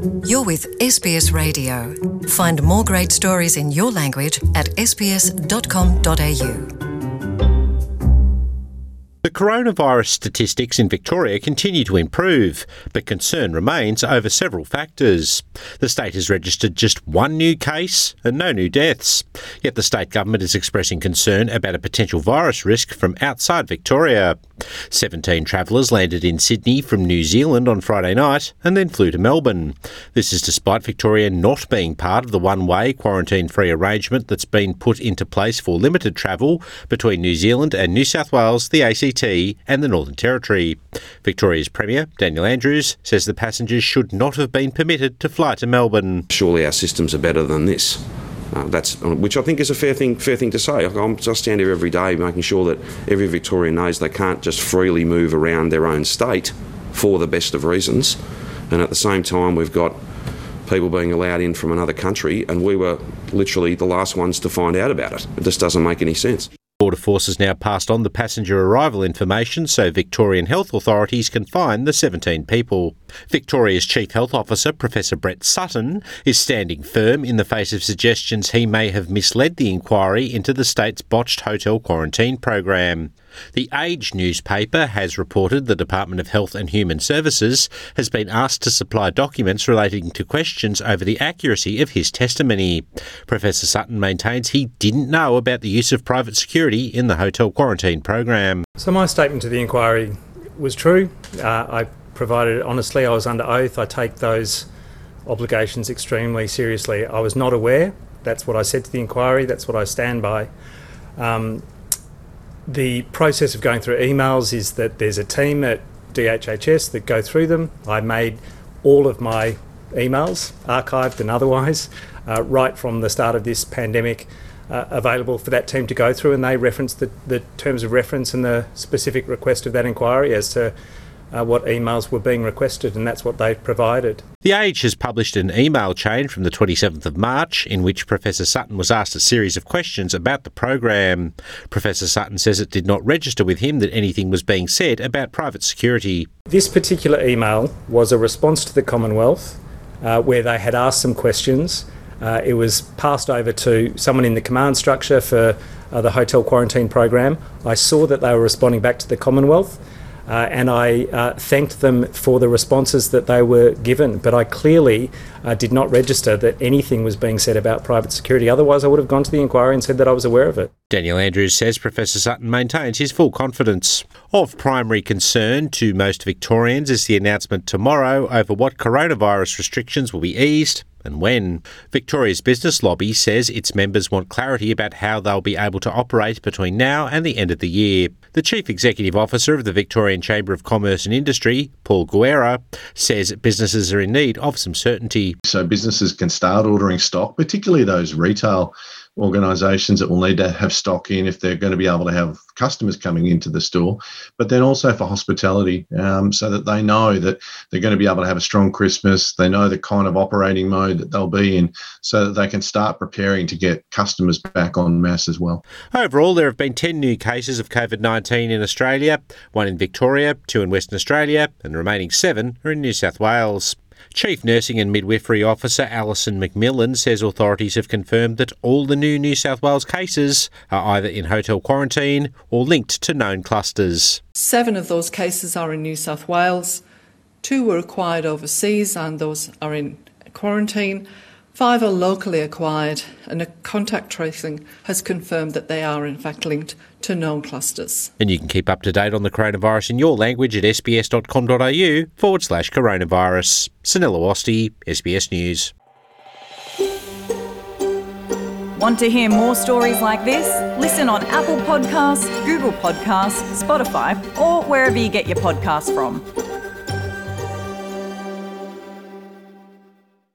You're with SBS Radio. Find more great stories in your language at sbs.com.au. The coronavirus statistics in Victoria continue to improve, but concern remains over several factors. The state has registered just one new case and no new deaths. Yet the state government is expressing concern about a potential virus risk from outside Victoria. 17 travellers landed in Sydney from New Zealand on Friday night and then flew to Melbourne. This is despite Victoria not being part of the one-way quarantine-free arrangement that's been put into place for limited travel between New Zealand and New South Wales, the ACT and the Northern Territory. Victoria's Premier, Daniel Andrews, says the passengers should not have been permitted to fly to Melbourne. Surely our systems are better than this. Which I think is a fair thing to say. I stand here every day making sure that every Victorian knows they can't just freely move around their own state for the best of reasons. And at the same time, we've got people being allowed in from another country, and we were literally the last ones to find out about it. It just doesn't make any sense. Border Force has now passed on the passenger arrival information so Victorian health authorities can find the 17 people. Victoria's Chief Health Officer, Professor Brett Sutton, is standing firm in the face of suggestions he may have misled the inquiry into the state's botched hotel quarantine program. The Age newspaper has reported the Department of Health and Human Services has been asked to supply documents relating to questions over the accuracy of his testimony. Professor Sutton maintains he didn't know about the use of private security in the hotel quarantine program. So my statement to the inquiry was true. I provided it honestly. I was under oath. I take those obligations extremely seriously. I was not aware. That's what I said to the inquiry. That's what I stand by. The process of going through emails is that there's a team at DHHS that go through them. I made all of my emails, archived and otherwise, right from the start of this pandemic, available for that team to go through, and they reference the terms of reference and the specific request of that inquiry as to what emails were being requested, and that's what they provided. The Age has published an email chain from the 27th of March in which Professor Sutton was asked a series of questions about the program. Professor Sutton says it did not register with him that anything was being said about private security. This particular email was a response to the Commonwealth where they had asked some questions. It was passed over to someone in the command structure for the hotel quarantine program. I saw that they were responding back to the Commonwealth. And I thanked them for the responses that they were given, but I clearly did not register that anything was being said about private security. Otherwise, I would have gone to the inquiry and said that I was aware of it. Daniel Andrews says Professor Sutton maintains his full confidence. Of primary concern to most Victorians is the announcement tomorrow over what coronavirus restrictions will be eased and when. Victoria's business lobby says its members want clarity about how they'll be able to operate between now and the end of the year. The Chief Executive Officer of the Victorian Chamber of Commerce and Industry, Paul Guerra, says businesses are in need of some certainty. So businesses can start ordering stock, particularly those retail organisations that will need to have stock in if they're going to be able to have customers coming into the store, but then also for hospitality, so that they know that they're going to be able to have a strong Christmas. They know the kind of operating mode that they'll be in, so that they can start preparing to get customers back en masse as well. Overall, there have been 10 new cases of COVID-19 in Australia, 1 in Victoria, 2 in Western Australia, and the remaining 7 are in New South Wales. Chief Nursing and Midwifery Officer Alison McMillan says authorities have confirmed that all the new South Wales cases are either in hotel quarantine or linked to known clusters. 7 of those cases are in New South Wales, 2 were acquired overseas and those are in quarantine, 5 are locally acquired, and a contact tracing has confirmed that they are in fact linked to known clusters. And you can keep up to date on the coronavirus in your language at sbs.com.au/coronavirus. Sunil Awasthi, SBS News. Want to hear more stories like this? Listen on Apple Podcasts, Google Podcasts, Spotify, or wherever you get your podcasts from.